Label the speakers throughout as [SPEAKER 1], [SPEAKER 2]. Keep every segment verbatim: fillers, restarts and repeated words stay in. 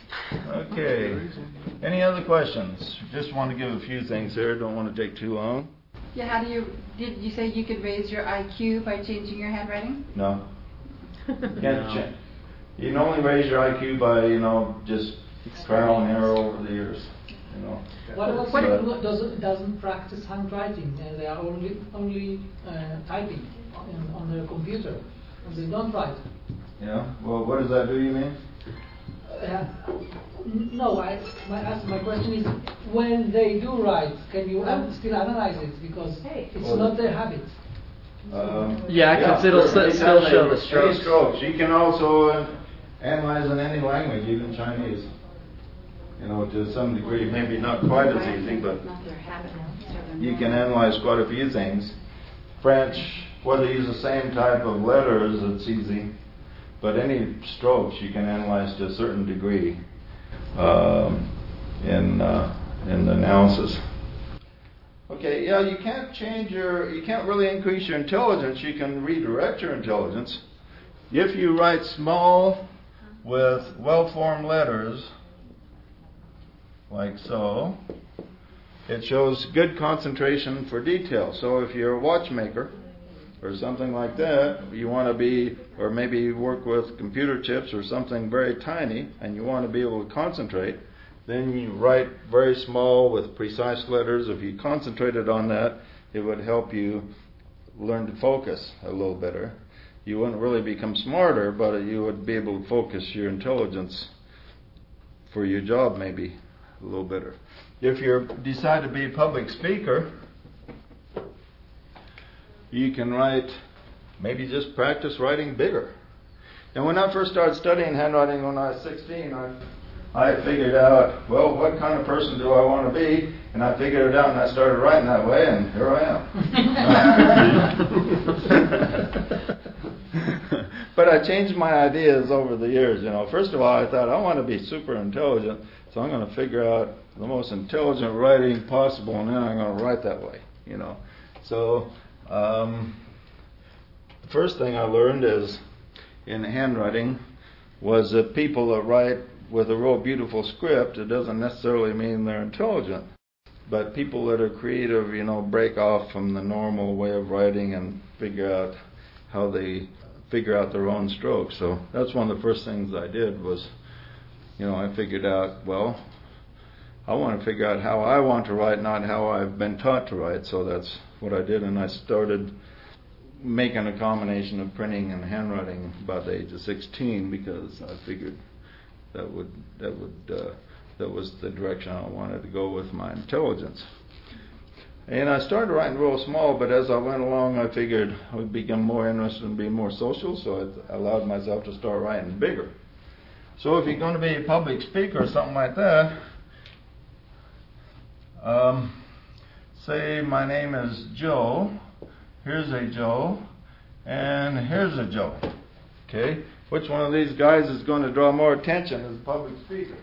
[SPEAKER 1] Okay. Any other questions? Just want to give a few things here. Don't want to take too long.
[SPEAKER 2] Yeah, how do you, did you say you could raise your I Q by changing your handwriting?
[SPEAKER 1] No. Can't change. You can only raise your I Q by, you know, just trial and error over the years. You know.
[SPEAKER 3] What about
[SPEAKER 1] But-
[SPEAKER 3] people who doesn't, doesn't practice handwriting and they are only only uh, typing on, on their computer and they don't write?
[SPEAKER 1] Yeah. Well, what does that do, you mean?
[SPEAKER 3] Uh, n- no, I, my, my question is, when they do write, can you um, still analyze it? Because it's
[SPEAKER 1] Well,
[SPEAKER 3] not their habit.
[SPEAKER 1] Um,
[SPEAKER 4] Yeah, 'cause it'll
[SPEAKER 1] sure.
[SPEAKER 4] s- still
[SPEAKER 1] Anytime
[SPEAKER 4] show
[SPEAKER 1] they-
[SPEAKER 4] the strokes.
[SPEAKER 1] Any strokes. You can also uh, analyze in any language, even Chinese. You know, to some degree, maybe not quite as easy, but you can analyze quite a few things. French, whether you use the same type of letters, it's easy. But any strokes you can analyze to a certain degree um, in uh, in the analysis. Okay, yeah, you can't change your, you can't really increase your intelligence. You can redirect your intelligence. If you write small with well-formed letters, like so, it shows good concentration for detail. So if you're a watchmaker or something like that, you want to be, or maybe you work with computer chips or something very tiny, and you want to be able to concentrate, then you write very small with precise letters. If you concentrated on that, it would help you learn to focus a little better. You wouldn't really become smarter, but you would be able to focus your intelligence for your job maybe a little better. If you decide to be a public speaker, you can write, maybe just practice writing bigger. And when I first started studying handwriting when I was sixteen, I, I figured out, well, what kind of person do I want to be? And I figured it out and I started writing that way, and here I am. But I changed my ideas over the years. You know, first of all, I thought I want to be super intelligent, so I'm going to figure out the most intelligent writing possible, and then I'm going to write that way. You know, so um, the first thing I learned is in handwriting was that people that write with a real beautiful script, it doesn't necessarily mean they're intelligent. But people that are creative, you know, break off from the normal way of writing and figure out how they figure out their own strokes. So that's one of the first things I did was, you know, I figured out, well, I want to figure out how I want to write, not how I've been taught to write. So that's what I did, and I started making a combination of printing and handwriting about the age of sixteen because I figured that would that would uh, that was the direction I wanted to go with my intelligence. And I started writing real small, but as I went along, I figured I would become more interested in being more social, so I allowed myself to start writing bigger. So if you're going to be a public speaker or something like that, um, say my name is Joe, here's a Joe, and here's a Joe. Okay? Which one of these guys is going to draw more attention as a public speaker?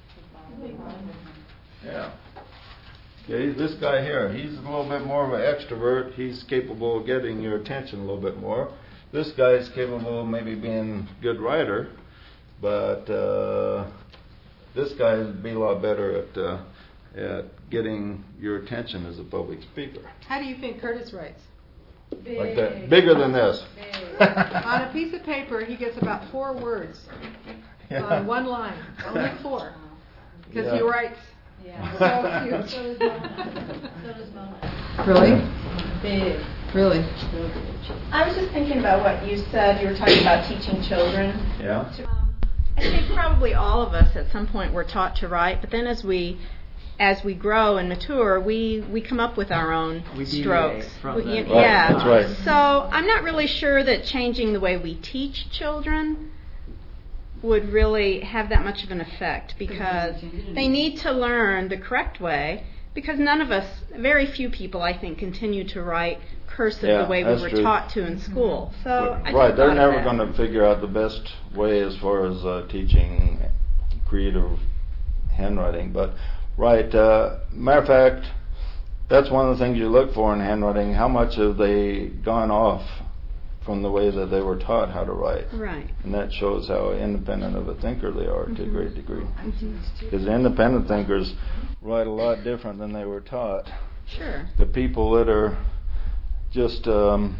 [SPEAKER 1] Yeah. Okay, this guy here, he's a little bit more of an extrovert. He's capable of getting your attention a little bit more. This guy is capable of maybe being a good writer, but uh, this guy would be a lot better at uh, at getting your attention as a public speaker.
[SPEAKER 5] How do you think Curtis writes?
[SPEAKER 2] Big.
[SPEAKER 1] Like that, bigger than this.
[SPEAKER 5] On a piece of paper, he gets about four words
[SPEAKER 1] Yeah.
[SPEAKER 5] on one line. Only four. Because
[SPEAKER 1] Yeah.
[SPEAKER 5] he writes
[SPEAKER 2] Yeah.
[SPEAKER 5] so cute.
[SPEAKER 2] So does Mona. So does Mona.
[SPEAKER 5] Really?
[SPEAKER 2] Big.
[SPEAKER 5] Really?
[SPEAKER 6] I was just thinking about what you said. You were talking about teaching children.
[SPEAKER 1] Yeah.
[SPEAKER 6] Um,
[SPEAKER 7] I think probably all of us at some point were taught to write, but then as we as we grow and mature, we, we come up with our own
[SPEAKER 4] We
[SPEAKER 7] strokes.
[SPEAKER 4] deviate from
[SPEAKER 7] We-
[SPEAKER 4] that.
[SPEAKER 1] Right,
[SPEAKER 7] yeah.
[SPEAKER 1] that's right.
[SPEAKER 7] So I'm not really sure that changing the way we teach children would really have that much of an effect because they need to learn the correct way because none of us, very few people I think, continue to write cursive
[SPEAKER 1] Yeah,
[SPEAKER 7] the way we
[SPEAKER 1] that's
[SPEAKER 7] were
[SPEAKER 1] true.
[SPEAKER 7] taught to in school. So I
[SPEAKER 1] Right,
[SPEAKER 7] just
[SPEAKER 1] they're
[SPEAKER 7] thought of
[SPEAKER 1] never
[SPEAKER 7] that.
[SPEAKER 1] going to figure out the best way as far as uh, teaching creative handwriting. But, right, uh, matter of fact, that's one of the things you look for in handwriting. How much have they gone off from the way that they were taught how to write.
[SPEAKER 7] Right.
[SPEAKER 1] And that shows how independent of a thinker they are
[SPEAKER 7] Mm-hmm.
[SPEAKER 1] to a great degree.
[SPEAKER 7] Mm-hmm.
[SPEAKER 1] Because the independent thinkers write a lot different than they were taught.
[SPEAKER 7] Sure.
[SPEAKER 1] The people that are just um,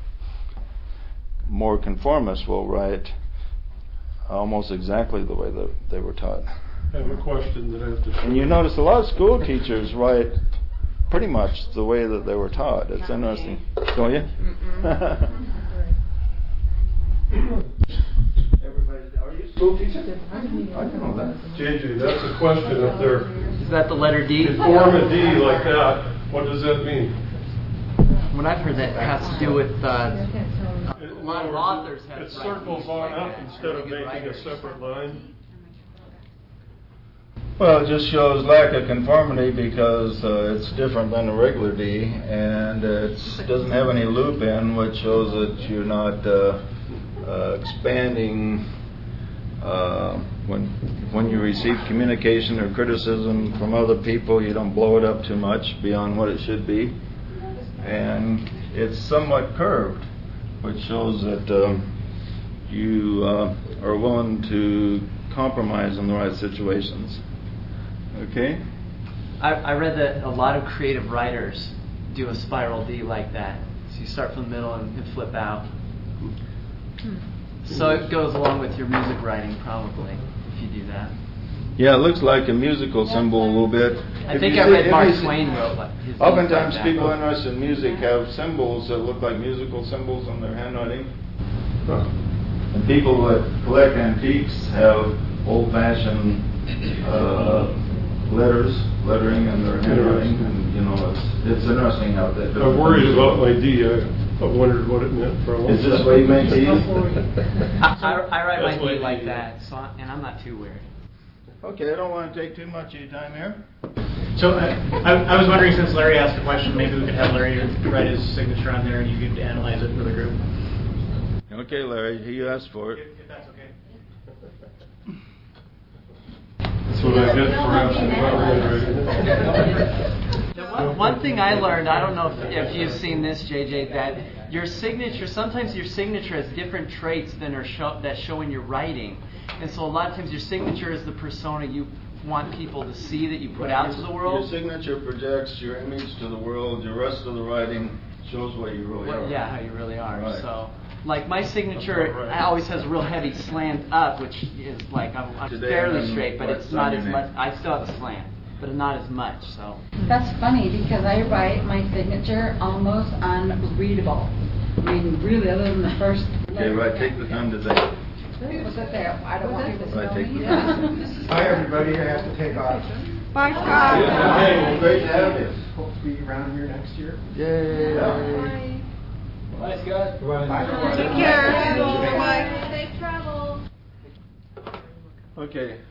[SPEAKER 1] more conformist will write almost exactly the way that they were taught.
[SPEAKER 4] I have a question that I have to.
[SPEAKER 1] And you notice a lot of school teachers write pretty much the way that they were taught. It's interesting. Don't you? Everybody, are you a school teacher? I didn't know that.
[SPEAKER 4] J J, that's a question up there.
[SPEAKER 8] Is that the letter D?
[SPEAKER 4] If you form a D like that, what does that mean?
[SPEAKER 8] When I've heard that, it has to do with uh, a lot of authors have.
[SPEAKER 4] It circles on up instead of making a separate line.
[SPEAKER 1] Well, it just shows lack of conformity because uh, it's different than a regular D, and it doesn't have any loop in, which shows that you're not uh, uh, expanding uh, when when you receive communication or criticism from other people. You don't blow it up too much beyond what it should be, and it's somewhat curved, which shows that um, you uh, are willing to compromise in the right situations. Okay.
[SPEAKER 8] I, I read that a lot of creative writers do a spiral D like that. So you start from the middle and, and flip out. So it goes along with your music writing, probably, if you do that.
[SPEAKER 1] Yeah, it looks like a musical symbol a little bit.
[SPEAKER 8] I
[SPEAKER 1] If
[SPEAKER 8] think
[SPEAKER 1] you
[SPEAKER 8] I
[SPEAKER 1] see-
[SPEAKER 8] read
[SPEAKER 1] if
[SPEAKER 8] Mark
[SPEAKER 1] you see-
[SPEAKER 8] Twain wrote like his
[SPEAKER 1] Oftentimes,
[SPEAKER 8] like that.
[SPEAKER 1] people interested in music have symbols that look like musical symbols on their handwriting. And people that collect antiques have old-fashioned uh, letters, lettering in their handwriting, and you know, it's it's interesting how that.
[SPEAKER 4] I worried about my D. I, I wondered what it meant for a long
[SPEAKER 1] Is this
[SPEAKER 4] time.
[SPEAKER 1] what you make these?
[SPEAKER 8] I, I, I write
[SPEAKER 4] That's
[SPEAKER 8] my
[SPEAKER 4] what
[SPEAKER 8] D
[SPEAKER 4] I
[SPEAKER 8] like
[SPEAKER 4] do.
[SPEAKER 8] that, so I, and I'm not too weird.
[SPEAKER 1] Okay, I don't want to take too much of your time here.
[SPEAKER 9] So uh, I, I was wondering, since Larry asked the question, maybe we could have Larry write his signature on there and you could analyze it for the group.
[SPEAKER 1] Okay, Larry, you asked for it.
[SPEAKER 9] If, if that's okay.
[SPEAKER 4] That's what I get for asking about handwriting.
[SPEAKER 8] The one, one thing I learned, I don't know if, if you've seen this, J J, that your signature, sometimes your signature has different traits than are show, that show in your writing. And so a lot of times your signature is the persona you want people to see that you put out to the world.
[SPEAKER 1] Your signature projects your image to the world. The rest of the writing shows what you really
[SPEAKER 8] Well,
[SPEAKER 1] are.
[SPEAKER 8] yeah, how you really are.
[SPEAKER 1] Right.
[SPEAKER 8] So, like my signature always has a real heavy slant up, which is like I'm, I'm
[SPEAKER 1] Today
[SPEAKER 8] fairly
[SPEAKER 1] I'm
[SPEAKER 8] straight, but
[SPEAKER 1] what's
[SPEAKER 8] it's not
[SPEAKER 1] on
[SPEAKER 8] as
[SPEAKER 1] your
[SPEAKER 8] much.
[SPEAKER 1] name?
[SPEAKER 8] I still have a slant, but not as much. So.
[SPEAKER 2] That's funny because I write my signature almost unreadable. I mean, really, other than the first.
[SPEAKER 1] Okay, right. Take the time to think.
[SPEAKER 2] What's it there? I don't want people to
[SPEAKER 1] Right,
[SPEAKER 2] know
[SPEAKER 1] take
[SPEAKER 2] me.
[SPEAKER 1] the
[SPEAKER 10] Hi, everybody. I have to take off.
[SPEAKER 5] Bye, Scott.
[SPEAKER 1] Hey, well, great to have you.
[SPEAKER 10] Hope to be around here next year.
[SPEAKER 1] Yay.
[SPEAKER 8] Bye, Scott.
[SPEAKER 10] Bye.
[SPEAKER 5] Take care. Bye.
[SPEAKER 6] Safe travel.
[SPEAKER 1] Okay.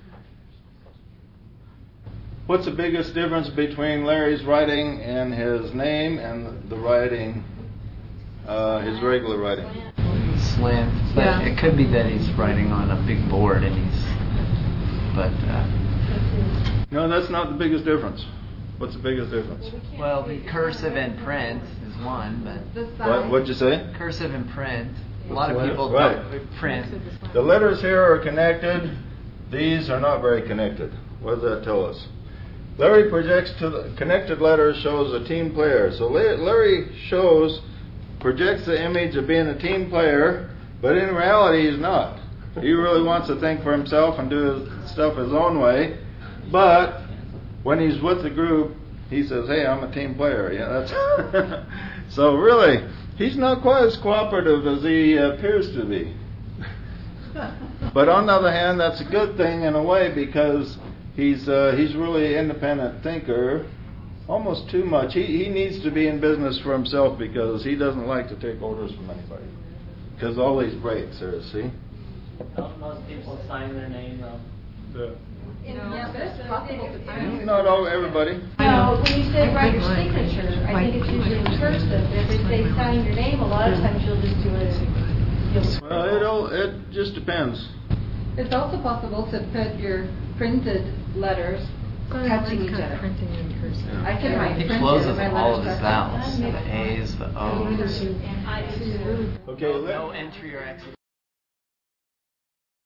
[SPEAKER 1] What's the biggest difference between Larry's writing and his name and the writing, uh, his regular writing?
[SPEAKER 8] Slant. But
[SPEAKER 5] Yeah.
[SPEAKER 8] it could be that he's writing on a big board and he's. But uh,
[SPEAKER 1] No, that's not the biggest difference. What's the biggest difference?
[SPEAKER 8] well, the cursive and print is one, but
[SPEAKER 2] The
[SPEAKER 1] What,
[SPEAKER 2] size.
[SPEAKER 1] what'd you say?
[SPEAKER 8] cursive and print. A lot of
[SPEAKER 1] What?
[SPEAKER 8] people
[SPEAKER 1] Right.
[SPEAKER 8] don't print.
[SPEAKER 1] The letters here are connected. These are not very connected. What does that tell us? Larry projects to the connected letters shows a team player. So La- Larry shows, projects the image of being a team player, but in reality he's not. He really wants to think for himself and do his stuff his own way. But when he's with the group, he says, "Hey, I'm a team player." Yeah, that's so really, he's not quite as cooperative as he appears to be. But on the other hand, that's a good thing in a way because he's uh, he's really an independent thinker, almost too much. He he needs to be in business for himself because he doesn't like to take orders from anybody. Because all these breaks there, see?
[SPEAKER 8] Most people sign their name though.
[SPEAKER 4] Yeah.
[SPEAKER 2] Yeah, but it's possible to do.
[SPEAKER 1] Not all everybody.
[SPEAKER 6] No, when you say write your signature, I think it's usually in cursive. If it say sign your name, a lot of times you'll just do it. You'll
[SPEAKER 1] Well, it all it just depends.
[SPEAKER 2] It's also possible to put your printed letters touching each other. I can write.
[SPEAKER 8] He
[SPEAKER 2] print
[SPEAKER 8] closes
[SPEAKER 2] my
[SPEAKER 8] all of
[SPEAKER 2] letters
[SPEAKER 8] his
[SPEAKER 2] start-
[SPEAKER 8] vowels, the A's, the O's.
[SPEAKER 1] Okay, let-
[SPEAKER 8] No entry or exit